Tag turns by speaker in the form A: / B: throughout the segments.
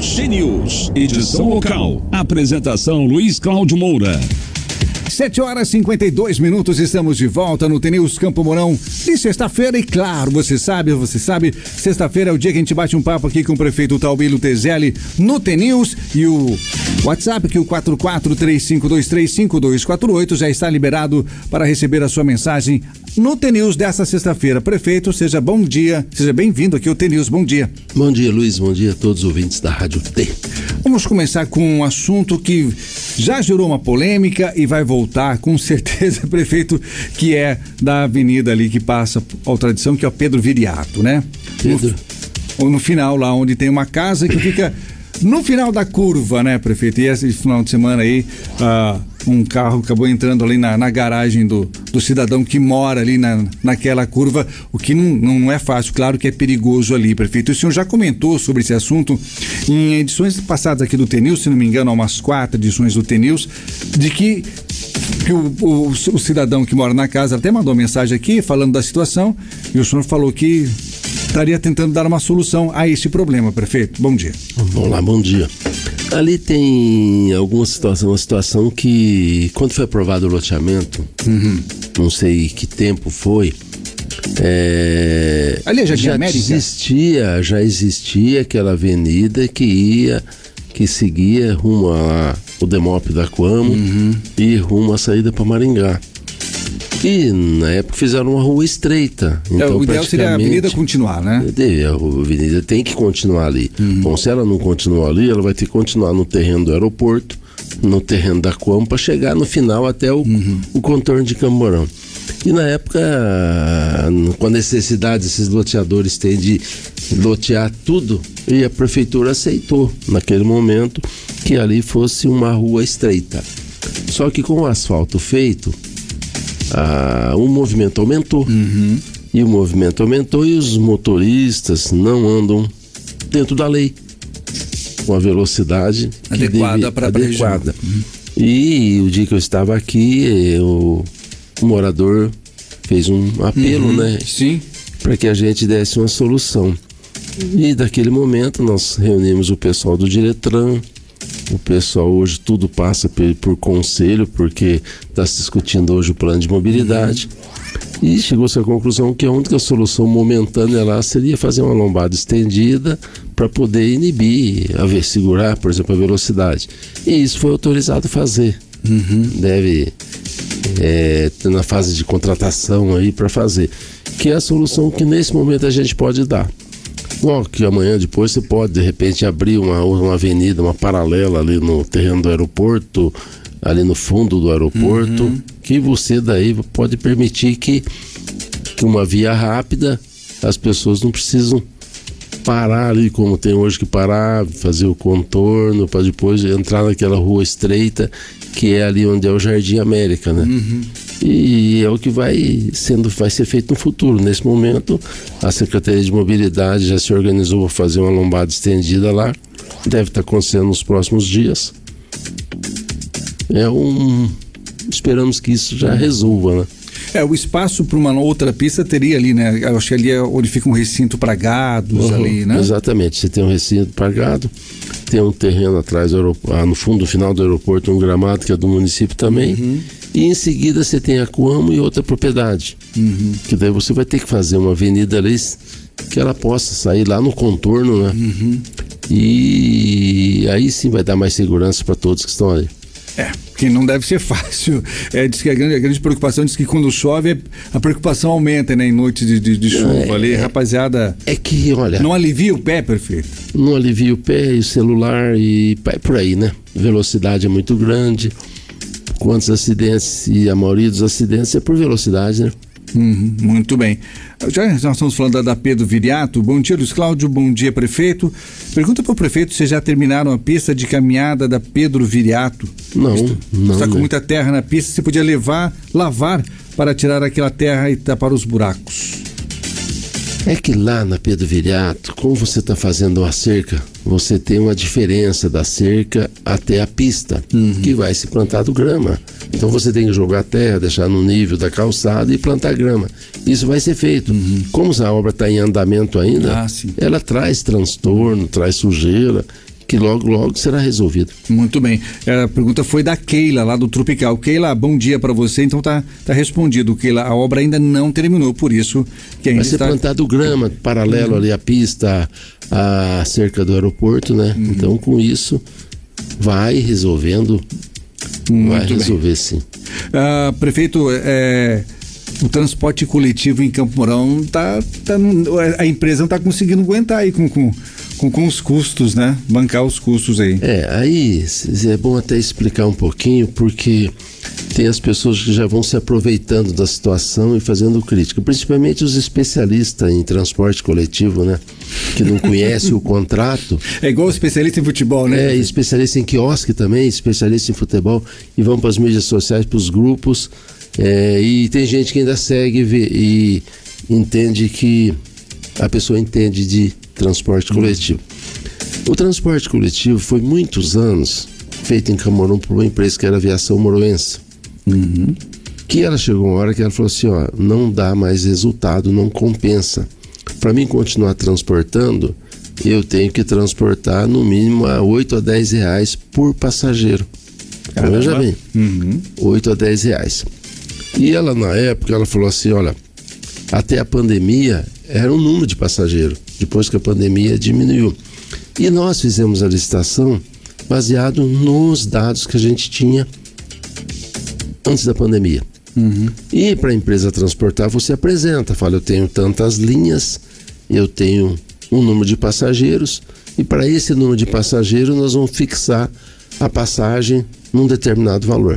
A: T-News, edição local. Apresentação Luiz Cláudio Moura.
B: 7h52, estamos de volta no T-News Campo Mourão de sexta-feira e claro, você sabe, sexta-feira é o dia que a gente bate um papo aqui com o prefeito Taubilo Tezelli no T-News e o WhatsApp que o 4435235248 já está liberado para receber a sua mensagem no T-News dessa sexta-feira. Prefeito, seja bom dia, seja bem-vindo aqui ao T-News, bom dia.
C: Bom dia, Luiz, bom dia a todos os ouvintes da Rádio T.
B: Vamos começar com um assunto que já gerou uma polêmica e vai voltar com certeza, prefeito, que é da avenida ali que passa ao tradição, que é o Pedro Viriato, né?
C: Pedro.
B: No final lá onde tem uma casa que fica no final da curva, né, prefeito? E esse final de semana aí, um carro acabou entrando ali na garagem do cidadão que mora ali naquela curva, o que não é fácil, claro que é perigoso ali, prefeito. O senhor já comentou sobre esse assunto em edições passadas aqui do T-News, se não me engano, há umas 4 edições do T-News, de que o cidadão que mora na casa até mandou mensagem aqui falando da situação e o senhor falou que estaria tentando dar uma solução a esse problema, prefeito. Bom dia.
C: Vamos lá, bom dia. Ali tem uma situação que, quando foi aprovado o loteamento, não sei que tempo foi,
B: ali já existia aquela avenida que seguia rumo o Demop da Coamo e rumo à saída para Maringá. E na época fizeram uma rua estreita. Então, o ideal seria a avenida continuar, né?
C: A avenida tem que continuar ali. Bom, se ela não continuar ali, ela vai ter que continuar no terreno do aeroporto, no terreno da Coamo, para chegar no final até o contorno de Campo Mourão. E na época, com a necessidade esses loteadores têm de lotear tudo, e a prefeitura aceitou naquele momento que ali fosse uma rua estreita. Só que com o asfalto feito, o movimento aumentou. E o movimento aumentou e os motoristas não andam dentro da lei com a velocidade
B: adequada para a região.
C: E o dia que eu estava aqui, o morador fez um apelo, né?
B: Sim.
C: Para que a gente desse uma solução. E daquele momento nós reunimos o pessoal do Diretran. O pessoal hoje tudo passa por conselho, porque está se discutindo hoje o plano de mobilidade. E chegou-se à conclusão que a única solução momentânea lá seria fazer uma lombada estendida para poder inibir, segurar, por exemplo, a velocidade. E isso foi autorizado a fazer. Deve ter na fase de contratação aí para fazer. Que é a solução que nesse momento a gente pode dar. Bom, que amanhã depois você pode de repente abrir uma avenida, uma paralela ali no terreno do aeroporto, ali no fundo do aeroporto, que você daí pode permitir que uma via rápida, as pessoas não precisam parar ali como tem hoje que parar, fazer o contorno para depois entrar naquela rua estreita que é ali onde é o Jardim América, né? E é o que vai ser feito no futuro. Nesse momento, a Secretaria de Mobilidade já se organizou para fazer uma lombada estendida lá. Deve estar acontecendo nos próximos dias. Esperamos que isso já resolva, né?
B: O espaço para uma outra pista teria ali, né? Eu acho que ali é onde fica um recinto para gados ali, né?
C: Exatamente, você tem um recinto para gado, tem um terreno atrás do aeroporto, no fundo, final do aeroporto, um gramado que é do município também. E em seguida você tem a Coamo e outra propriedade. Que daí você vai ter que fazer uma avenida ali que ela possa sair lá no contorno, né? E aí sim vai dar mais segurança para todos que estão ali.
B: Que não deve ser fácil. Diz que a grande preocupação, diz que quando chove a preocupação aumenta, né? Em noites de chuva ali, rapaziada.
C: É que, olha...
B: Não alivia o pé, prefeito?
C: Não alivia o pé e o celular e por aí, né? Velocidade é muito grande. Quantos acidentes, e a maioria dos acidentes é por velocidade, né?
B: Muito bem. Já nós estamos falando da Pedro Viriato. Bom dia, Luiz Cláudio. Bom dia, prefeito. Pergunta para o prefeito se já terminaram a pista de caminhada da Pedro Viriato.
C: Não.
B: Está com muita terra na pista. Você podia lavar para tirar aquela terra e tapar os buracos.
C: É que lá na Pedro Viriato, como você está fazendo a cerca, você tem uma diferença da cerca até a pista, que vai se plantar grama. Então você tem que jogar terra, deixar no nível da calçada e plantar grama. Isso vai ser feito. Como a obra está em andamento ainda, ela traz transtorno, traz sujeira, que logo, logo será resolvido.
B: Muito bem. A pergunta foi da Keila, lá do Tropical. Keila, bom dia para você. Então tá respondido, Keila. A obra ainda não terminou, por isso que ainda
C: vai ser plantado grama paralelo ali à pista, à cerca do aeroporto, né? Então, com isso, vai resolvendo. Vai resolver, sim.
B: Prefeito, o transporte coletivo em Campo Mourão a empresa não está conseguindo aguentar aí com os custos, né? Bancar os custos aí.
C: Aí é bom até explicar um pouquinho, porque tem as pessoas que já vão se aproveitando da situação e fazendo crítica, principalmente os especialistas em transporte coletivo, né? Que não conhecem o contrato.
B: É igual especialista em futebol, né?
C: Especialista em quiosque também, especialista em futebol, e vão para as mídias sociais, para os grupos, e tem gente que ainda segue e entende que a pessoa entende de transporte coletivo. O transporte coletivo foi muitos anos feito em Campo Mourão por uma empresa que era a Aviação Mouroense. Que ela chegou uma hora que ela falou assim, não dá mais resultado, não compensa. Para mim continuar transportando, eu tenho que transportar no mínimo a 8 a 10 reais por passageiro. Veja bem, 8 a 10 reais. E ela, na época, ela falou assim, olha, até a pandemia era um número de passageiro, depois que a pandemia diminuiu. E nós fizemos a licitação baseado nos dados que a gente tinha antes da pandemia. E para a empresa transportar, você apresenta, fala, eu tenho tantas linhas, eu tenho um número de passageiros, e para esse número de passageiros nós vamos fixar a passagem num determinado valor.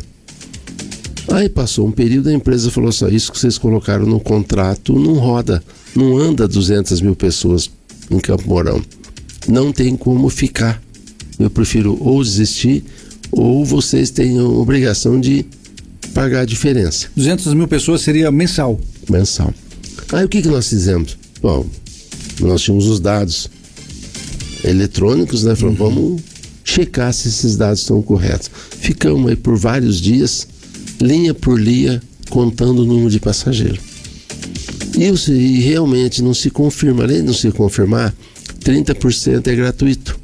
C: Aí passou um período, a empresa falou assim, isso que vocês colocaram no contrato não roda, não anda 200 mil pessoas em Campo Mourão, não tem como ficar, eu prefiro ou desistir ou vocês têm a obrigação de pagar a diferença.
B: 200 mil pessoas seria mensal?
C: Mensal. Aí o que nós fizemos? Bom, nós tínhamos os dados eletrônicos, né? Falamos, vamos checar se esses dados estão corretos. Ficamos aí por vários dias, linha por linha, contando o número de passageiros. E realmente não se confirma, além de não se confirmar, 30% é gratuito.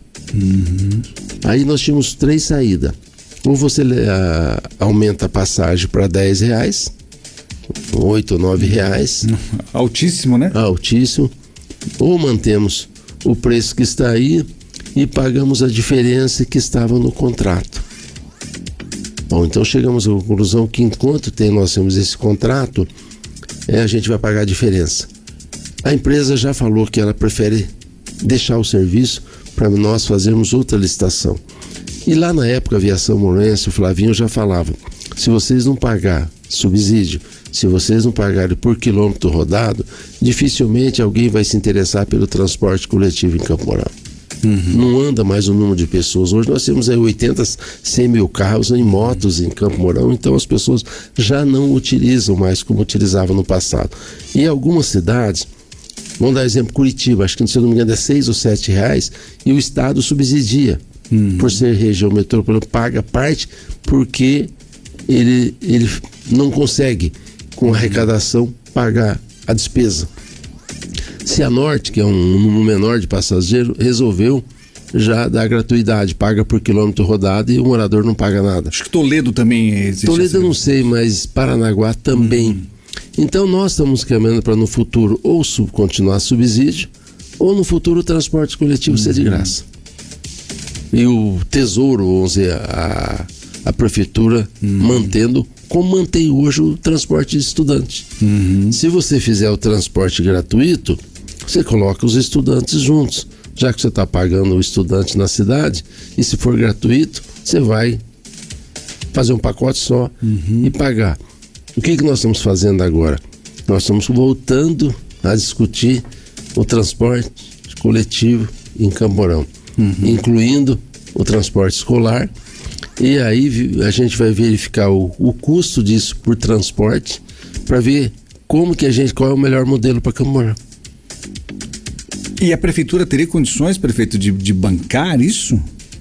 C: Aí nós tínhamos 3 saídas. Ou você aumenta a passagem para 10 reais, 8 ou 9 reais.
B: Altíssimo, né?
C: Altíssimo. Ou mantemos o preço que está aí e pagamos a diferença que estava no contrato. Bom, então chegamos à conclusão que enquanto nós temos esse contrato, a gente vai pagar a diferença. A empresa já falou que ela prefere deixar o serviço para nós fazermos outra licitação. E lá na época a Aviação Mouroense, o Flavinho já falava, se vocês não pagar subsídio, se vocês não pagarem por quilômetro rodado, dificilmente alguém vai se interessar pelo transporte coletivo em Campo Mourão. Não anda mais o número de pessoas. Hoje nós temos aí 80, 100 mil carros em motos em Campo Mourão, então as pessoas já não utilizam mais como utilizavam no passado. E em algumas cidades, vamos dar exemplo, Curitiba, acho que se eu não me engano é 6 ou 7 reais e o Estado subsidia. Por ser região metropolitana, paga parte porque ele não consegue, com arrecadação, pagar a despesa. Cianorte, que é um número menor de passageiros, resolveu já dar gratuidade, paga por quilômetro rodado e o morador não paga nada.
B: Acho que Toledo também existe.
C: Toledo eu não sei, mas Paranaguá também. Então nós estamos caminhando para no futuro ou continuar subsídio ou no futuro o transporte coletivo ser de graça. E o Tesouro, vamos dizer, a Prefeitura mantendo, como mantém hoje o transporte de estudante. Se você fizer o transporte gratuito, você coloca os estudantes juntos. Já que você está pagando o estudante na cidade, e se for gratuito, você vai fazer um pacote só e pagar. O que nós estamos fazendo agora? Nós estamos voltando a discutir o transporte coletivo em Campo Mourão. Incluindo o transporte escolar, e aí a gente vai verificar o custo disso por transporte para ver qual é o melhor modelo para Campo Mourão.
B: E a prefeitura teria condições, prefeito, de bancar isso?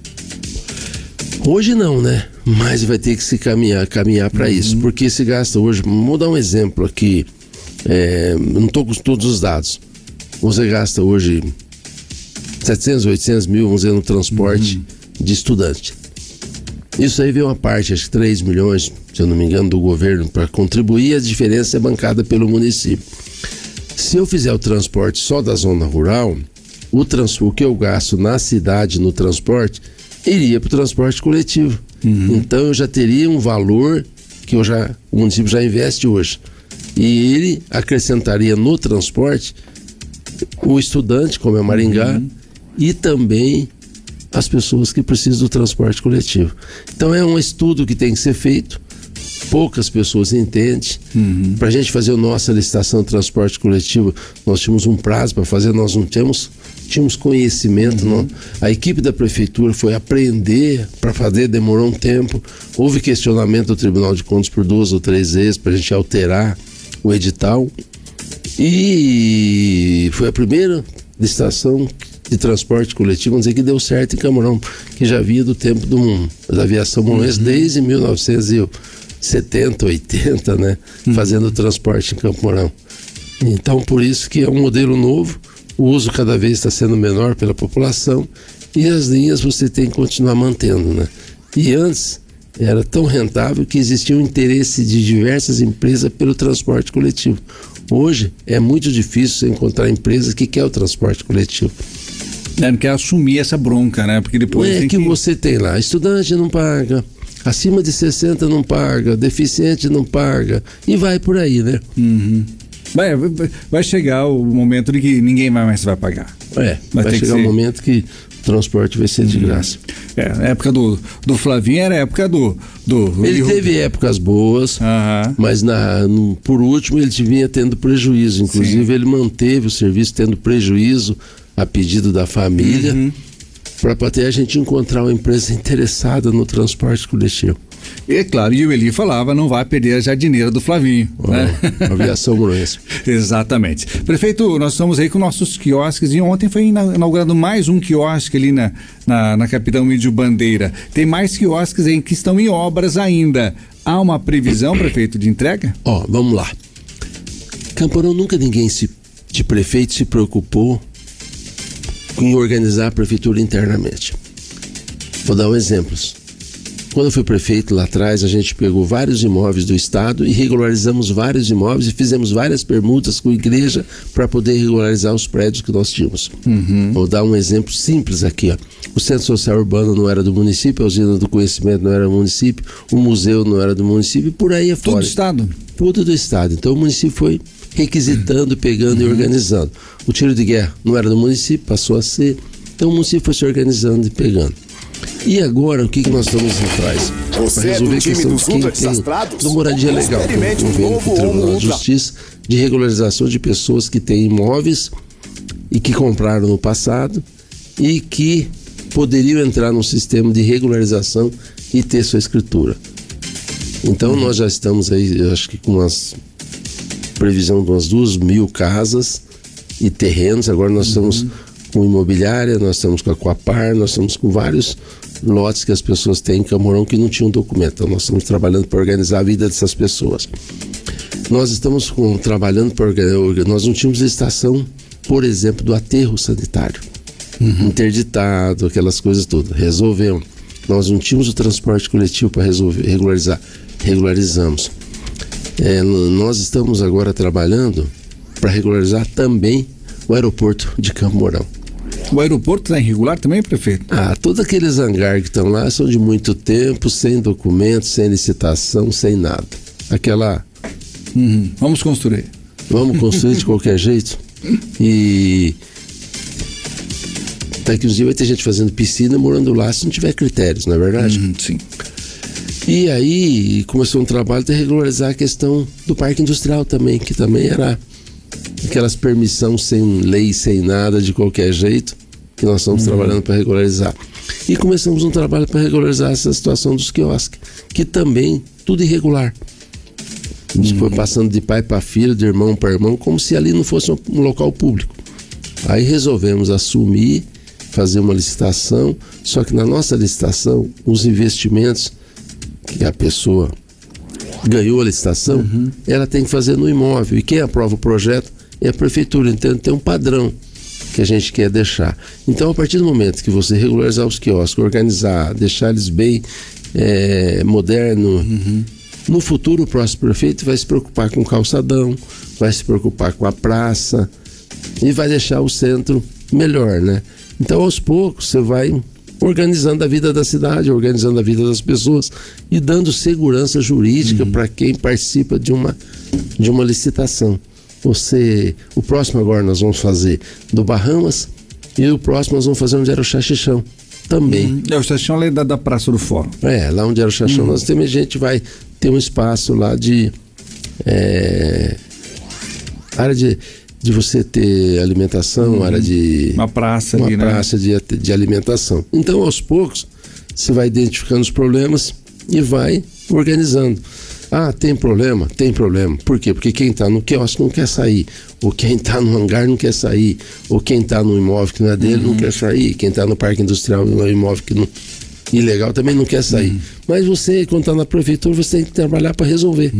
C: Hoje não, né? Mas vai ter que se caminhar para isso, porque se gasta hoje, vou dar um exemplo aqui, não estou com todos os dados, você gasta hoje 700, 800 mil, vamos dizer, no transporte de estudante. Isso aí veio uma parte, acho que 3 milhões, se eu não me engano, do governo para contribuir, a diferença é bancada pelo município. Se eu fizer o transporte só da zona rural, o que eu gasto na cidade no transporte iria para o transporte coletivo. Então eu já teria um valor que o município já investe hoje. E ele acrescentaria no transporte o estudante, como é Maringá, e também as pessoas que precisam do transporte coletivo. Então é um estudo que tem que ser feito, poucas pessoas entendem. Para a gente fazer a nossa licitação de transporte coletivo, nós tínhamos um prazo para fazer, nós não tínhamos conhecimento. Não. A equipe da prefeitura foi aprender para fazer, demorou um tempo. Houve questionamento do Tribunal de Contas por 2 ou 3 vezes para a gente alterar o edital. E foi a primeira licitação de transporte coletivo, vamos dizer, que deu certo em Camorão, que já vinha do tempo da aviação molense desde 1970, 80, né? Fazendo transporte em Campo Mourão. Então, por isso que é um modelo novo, o uso cada vez está sendo menor pela população e as linhas você tem que continuar mantendo, né? E antes era tão rentável que existia um interesse de diversas empresas pelo transporte coletivo. Hoje é muito difícil você encontrar empresa que quer o transporte coletivo.
B: Não quer assumir essa bronca, né? Porque depois
C: você tem lá, estudante não paga, acima de 60 não paga, deficiente não paga, e vai por aí, né?
B: Vai chegar o momento de que ninguém mais vai pagar.
C: Vai chegar um momento que o transporte vai ser de graça.
B: Na época do Flavinho era a época do
C: ele teve épocas boas, mas por último ele vinha tendo prejuízo. Inclusive ele manteve o serviço tendo prejuízo a pedido da família, para poder a gente encontrar uma empresa interessada no transporte coletivo.
B: E claro, e o Eli falava, não vai perder a jardineira do Flavinho, né?
C: Aviação molense.
B: Exatamente. Prefeito, nós estamos aí com nossos quiosques e ontem foi inaugurado mais um quiosque ali na Capitão Mídio Bandeira. Tem mais quiosques aí que estão em obras ainda. Há uma previsão, prefeito, de entrega?
C: Vamos lá. Camporão, nunca ninguém de prefeito se preocupou em organizar a prefeitura internamente. Vou dar um exemplo. Quando eu fui prefeito lá atrás, a gente pegou vários imóveis do estado e regularizamos vários imóveis e fizemos várias permutas com a igreja para poder regularizar os prédios que nós tínhamos. Vou dar um exemplo simples aqui. O Centro Social Urbano não era do município, a Usina do Conhecimento não era do município, o museu não era do município e por aí afora.
B: Tudo do estado?
C: Tudo do estado. Então o município foi requisitando, pegando e organizando. O tiro de guerra não era do município, passou a ser. Então o município foi se organizando e pegando. E agora, o que nós estamos atrás?
D: Para resolver a questão de quem tem
C: do moradia legal. Tem um convênio com o Tribunal de Justiça de regularização de pessoas que têm imóveis e que compraram no passado e que poderiam entrar no sistema de regularização e ter sua escritura. Então nós já estamos aí, eu acho que com uma previsão de umas 2.000 casas e terrenos. Agora nós estamos com imobiliária, nós estamos com a Coapar, nós estamos com vários lotes que as pessoas têm em Camorão que não tinham documento. Então nós estamos trabalhando para organizar a vida dessas pessoas. Nós estamos trabalhando para nós não tínhamos estação, por exemplo, do aterro sanitário. Interditado, aquelas coisas todas. Resolvemos. Nós não tínhamos o transporte coletivo para regularizar. Regularizamos. Nós estamos agora trabalhando para regularizar também o aeroporto de Campo Mourão.
B: O aeroporto está irregular também, prefeito?
C: Todos aqueles hangares que estão lá são de muito tempo, sem documento, sem licitação, sem nada.
B: Vamos construir.
C: Vamos construir de qualquer jeito. E daqui uns dias vai ter gente fazendo piscina morando lá se não tiver critérios, não é verdade?
B: Sim.
C: E aí começou um trabalho de regularizar a questão do parque industrial também, que também era aquelas permissões sem lei, sem nada, de qualquer jeito, que nós estamos trabalhando para regularizar. E começamos um trabalho para regularizar essa situação dos quiosques, que também tudo irregular. A gente foi passando de pai para filho, de irmão para irmão, como se ali não fosse um local público. Aí resolvemos assumir, fazer uma licitação, só que na nossa licitação, os investimentos que a pessoa ganhou a licitação, ela tem que fazer no imóvel. E quem aprova o projeto é a prefeitura. Então tem um padrão. que a gente quer deixar. Então, a partir do momento que você regularizar os quiosques, organizar, deixar eles bem moderno, no futuro o próximo prefeito vai se preocupar com o calçadão, vai se preocupar com a praça e vai deixar o centro melhor, né? Então, aos poucos, você vai organizando a vida da cidade, organizando a vida das pessoas e dando segurança jurídica para quem participa de uma licitação. O próximo agora nós vamos fazer do Bahamas e o próximo nós vamos fazer onde era o Xaxixão também.
B: O Xaxixão é da Praça do Fórum.
C: Lá onde era o Xaxixão, nós temos, a gente vai ter um espaço lá de área de você ter alimentação, área de...
B: Uma praça ali,
C: né? Uma praça de alimentação. Então, aos poucos, você vai identificando os problemas e vai organizando. Ah, tem problema? Tem problema. Por quê? Porque quem está no quiosque não quer sair. Ou quem está no hangar não quer sair. Ou quem está no imóvel que não é dele não quer sair. Quem está no parque industrial, no imóvel que não... ilegal também não quer sair. Mas você, quando está na prefeitura, você tem que trabalhar para resolver.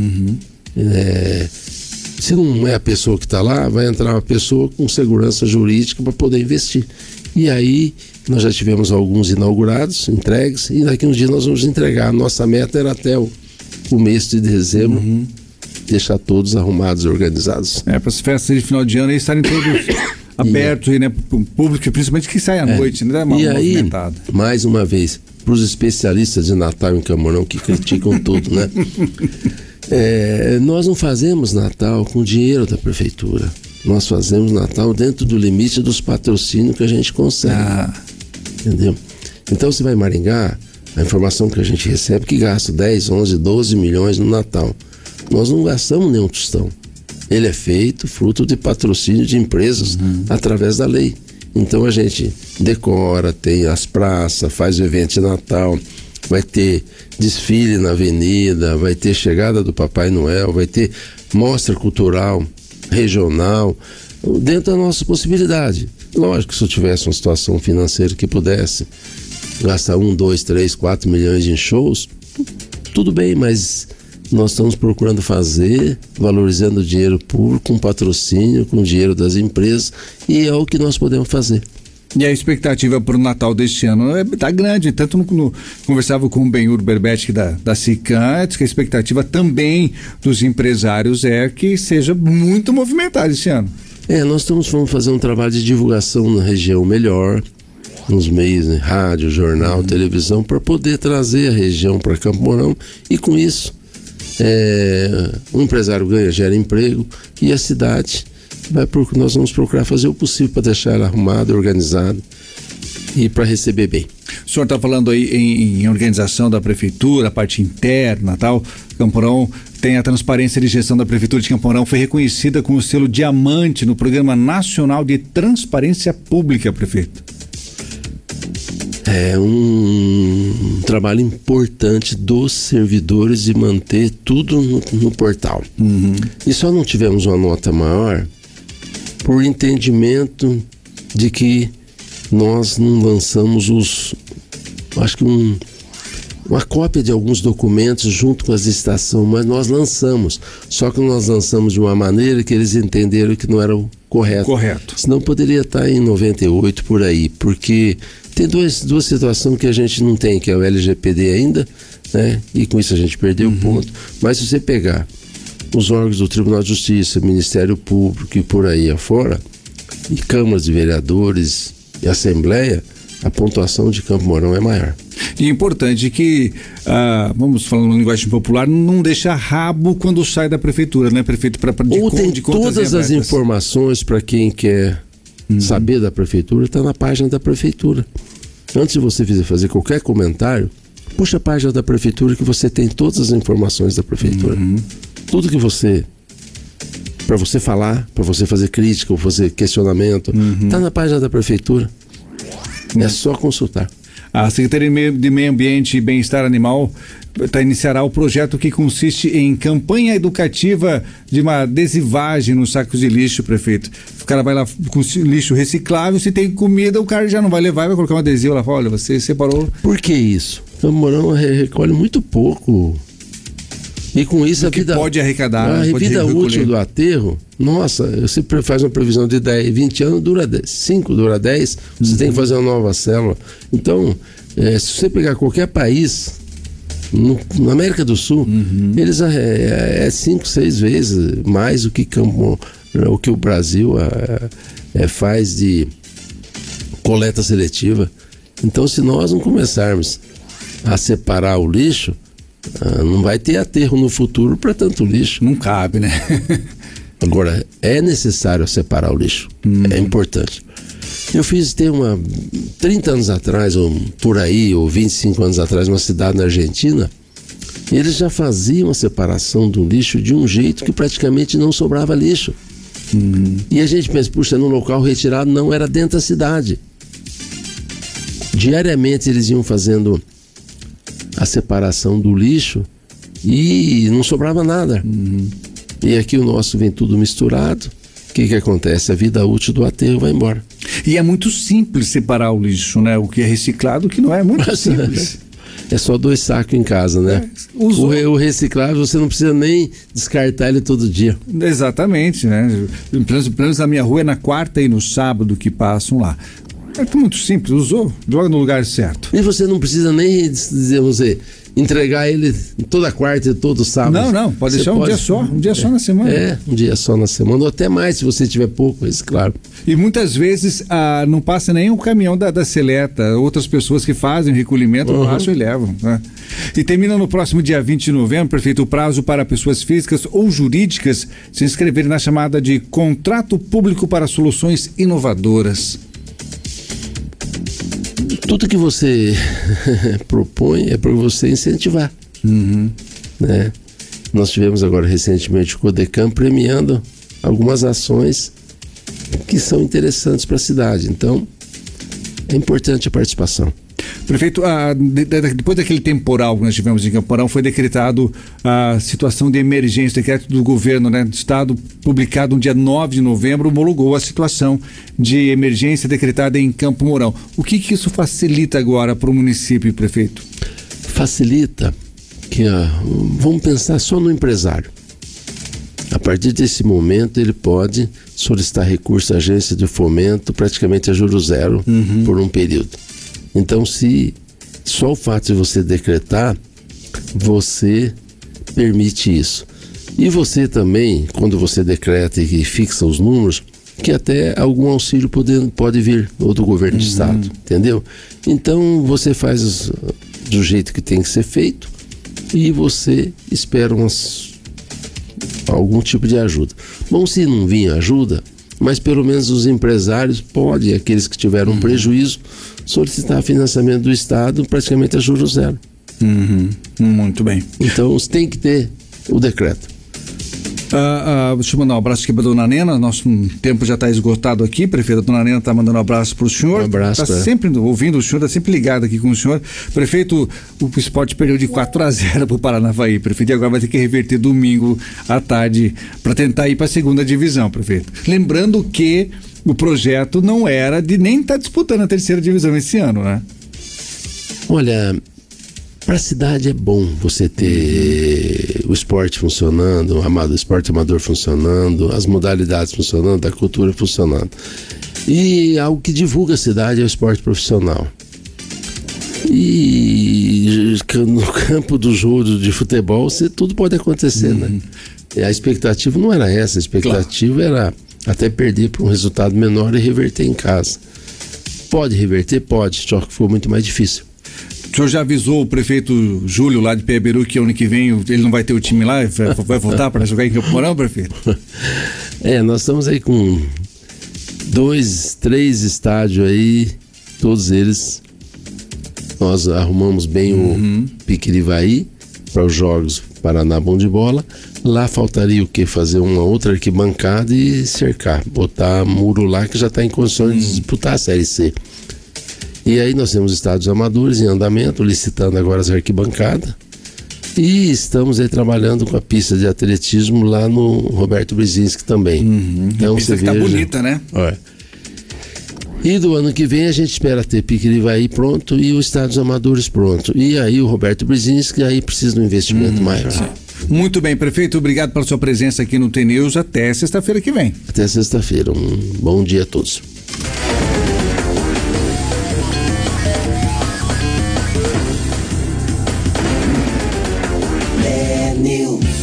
C: Se não é a pessoa que está lá, vai entrar uma pessoa com segurança jurídica para poder investir. E aí, nós já tivemos alguns inaugurados, entregues, e daqui a uns dias nós vamos entregar. A nossa meta era até o mês de dezembro, deixar todos arrumados e organizados.
B: Para as festas de final de ano, eles estarem todos abertos aí, né, para o público, principalmente que sai à noite, né?
C: E aí, mais uma vez, para os especialistas de Natal em Camorão que criticam tudo, né? Nós não fazemos Natal com dinheiro da prefeitura. Nós fazemos Natal dentro do limite dos patrocínios que a gente consegue. Entendeu? Então, você vai em Maringá, a informação que a gente recebe é que gasta 10, 11, 12 milhões no Natal. Nós não gastamos nenhum tostão. Ele é feito fruto de patrocínio de empresas através da lei. Então a gente decora, tem as praças, faz o evento de Natal, vai ter desfile na avenida, vai ter chegada do Papai Noel, vai ter mostra cultural, regional, dentro da nossa possibilidade. Lógico que se eu tivesse uma situação financeira que pudesse gastar 1, 2, 3, 4 milhões em shows, tudo bem, mas nós estamos procurando fazer, valorizando o dinheiro público, com patrocínio, com o dinheiro das empresas, e é o que nós podemos fazer.
B: E a expectativa para o Natal deste ano está grande, tanto conversava com o Benhur Berbetti da SICAM, que a expectativa também dos empresários é que seja muito movimentado esse ano.
C: Nós vamos fazer um trabalho de divulgação na região melhor, nos meios, né, rádio, jornal, televisão, para poder trazer a região para Campo Mourão, e com isso o empresário gera emprego e a cidade nós vamos procurar fazer o possível para deixar ela arrumada, organizada e para receber bem.
B: O senhor está falando aí em organização da prefeitura, a parte interna, tal. Campo Mourão tem a transparência de gestão da prefeitura de Campo Mourão, foi reconhecida com o selo Diamante no Programa Nacional de Transparência Pública, prefeito.
C: É um trabalho importante dos servidores de manter tudo no portal. E só não tivemos uma nota maior por entendimento de que nós não lançamos acho que uma cópia de alguns documentos junto com as licitações, mas nós lançamos. Só que nós lançamos de uma maneira que eles entenderam que não era o correto. Senão poderia estar em 98 por aí, porque tem duas situações que a gente não tem, que é o LGPD ainda, né? E com isso a gente perdeu o ponto. Mas se você pegar os órgãos do Tribunal de Justiça, Ministério Público e por aí afora, e câmaras de vereadores e Assembleia, a pontuação de Campo Mourão é maior.
B: E é importante que, vamos falar numa linguagem popular, não deixa rabo quando sai da prefeitura, né, prefeito?
C: Tem todas as informações para quem quer saber da prefeitura, está na página da prefeitura. Antes de você fazer qualquer comentário, puxa a página da prefeitura que você tem todas as informações da prefeitura. Tudo que para você falar, para você fazer crítica ou fazer questionamento, está na página da prefeitura. É só consultar.
B: A Secretaria de Meio Ambiente e Bem-Estar Animal iniciará o projeto que consiste em campanha educativa de uma adesivagem nos sacos de lixo, prefeito. O cara vai lá com lixo reciclável, se tem comida, o cara já não vai levar, vai colocar um adesivo lá, olha, você separou.
C: Por que isso? Campo Mourão recolhe muito pouco E com isso
B: que pode arrecadar.
C: A
B: pode
C: vida
B: recolher.
C: útil do aterro, nossa, você faz uma previsão de 10, 20 anos, dura 10, 5, dura 10, você tem que fazer uma nova célula. Então, se você pegar qualquer país, na América do Sul, eles 5, 6 vezes mais o que o Brasil faz de coleta seletiva. Então, se nós não começarmos a separar o lixo, não vai ter aterro no futuro para tanto lixo.
B: Não cabe, né?
C: Agora, é necessário separar o lixo. É importante. Eu fiz 30 anos atrás, ou por aí, ou 25 anos atrás, uma cidade na Argentina, eles já faziam a separação do lixo de um jeito que praticamente não sobrava lixo. E a gente pensa, puxa, no local retirado, não, era dentro da cidade. Diariamente eles iam fazendo a separação do lixo e não sobrava nada. E aqui o nosso vem tudo misturado. O que acontece? A vida útil do aterro vai embora.
B: E é muito simples separar o lixo, né? O que é reciclado, o que não é muito simples.
C: É só 2 sacos em casa, né? O reciclável você não precisa nem descartar ele todo dia.
B: Exatamente, né? Pelo menos na minha rua é na quarta e no sábado que passam lá. É muito simples, usou, joga no lugar certo.
C: E você não precisa nem, entregar ele toda quarta e todo sábado.
B: Não, pode deixar um dia só na semana.
C: Um dia só na semana, ou até mais se você tiver pouco, claro.
B: E muitas vezes não passa nem o caminhão da Seleta, outras pessoas que fazem o recolhimento passam e levam, né? E termina no próximo dia 20 de novembro, prefeito, o prazo para pessoas físicas ou jurídicas se inscreverem na chamada de Contrato Público para Soluções Inovadoras.
C: Tudo que você propõe é para você incentivar. Né? Nós tivemos agora recentemente o Codecam premiando algumas ações que são interessantes para a cidade. Então, é importante a participação.
B: Prefeito, depois daquele temporal que nós tivemos em Campo Mourão, foi decretado a situação de emergência, decreto do governo, né, do estado, publicado no dia 9 de novembro, homologou a situação de emergência decretada em Campo Mourão. O que isso facilita agora para o município, prefeito?
C: Facilita que, vamos pensar só no empresário. A partir desse momento, ele pode solicitar recurso à agência de fomento praticamente a juros zero por um período. Então, se só o fato de você decretar, você permite isso. E você também, quando você decreta e fixa os números, que até algum auxílio pode vir, ou do governo do estado, entendeu? Então, você faz do jeito que tem que ser feito e você espera algum tipo de ajuda. Bom, se não vir ajuda, mas pelo menos os empresários podem, aqueles que tiveram prejuízo, solicitar financiamento do estado praticamente a juros zero.
B: Muito bem.
C: Então tem que ter o decreto.
B: Deixa eu mandar um abraço aqui para a dona Nena. Nosso tempo já está esgotado aqui. Prefeito, a dona Nena está mandando um abraço para o senhor.
C: Um abraço.
B: Está sempre ouvindo o senhor, está sempre ligado aqui com o senhor. Prefeito, o Sport perdeu de 4-0 para o Paranavaí, prefeito, e agora vai ter que reverter domingo à tarde para tentar ir para a segunda divisão, prefeito. Lembrando que o projeto não era de nem estar disputando a terceira divisão esse ano, né?
C: Olha, para a cidade é bom você ter o esporte funcionando, o esporte amador funcionando, as modalidades funcionando, a cultura funcionando. E algo que divulga a cidade é o esporte profissional. E no campo do jogo de futebol, tudo pode acontecer, né? E a expectativa não era essa, a expectativa era até perder para um resultado menor e reverter em casa. Pode reverter? Pode, só que foi muito mais difícil.
B: O senhor já avisou o prefeito Júlio lá de Peberu que ano que vem ele não vai ter o time lá, vai voltar para jogar em Campo Mourão, prefeito?
C: Nós estamos aí com 2, 3 estádios aí, todos eles nós arrumamos bem o Piquirivaí para os jogos Paraná Bom de Bola. Lá faltaria o quê? Fazer uma outra arquibancada e cercar, botar muro lá que já está em condições de disputar a Série C. E aí nós temos estádios amadores em andamento, licitando agora as arquibancadas. E estamos aí trabalhando com a pista de atletismo lá no Roberto Brzezinski também.
B: Então, a pista que tá bonita, né?
C: E do ano que vem a gente espera ter Piquirivaí pronto e os estádios amadores pronto. E aí o Roberto Brzezinski aí precisa de um investimento maior.
B: Muito bem, prefeito, obrigado pela sua presença aqui no T-News. Até sexta-feira que vem.
C: Até sexta-feira. Um bom dia a todos.